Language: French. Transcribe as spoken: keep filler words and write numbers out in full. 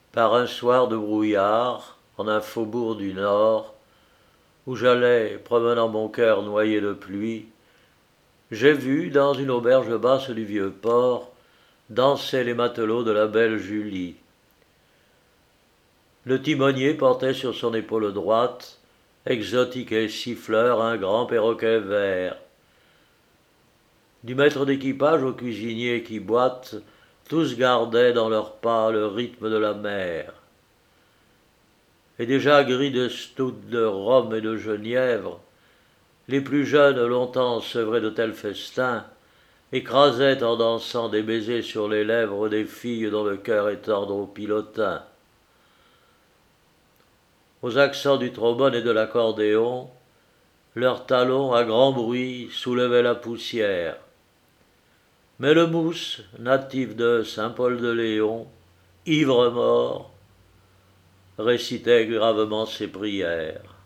par un soir de brouillard, en un faubourg du Nord, où j'allais, promenant mon cœur noyé de pluie, j'ai vu, dans une auberge basse du vieux port, danser les matelots de la belle Julie. Le timonier portait sur son épaule droite, exotique et siffleur, un grand perroquet vert. Du maître d'équipage au cuisinier qui boite, tous gardaient dans leurs pas le rythme de la mer. Et déjà gris de stout, de rhum et de genièvre, les plus jeunes, longtemps sevrés de tels festins, écrasaient en dansant des baisers sur les lèvres des filles dont le cœur est tendre au pilotin. Aux accents du trombone et de l'accordéon, leurs talons, à grand bruit, soulevaient la poussière. Mais le mousse, natif de Saint-Paul-de-Léon, ivre mort, récitait gravement ses prières.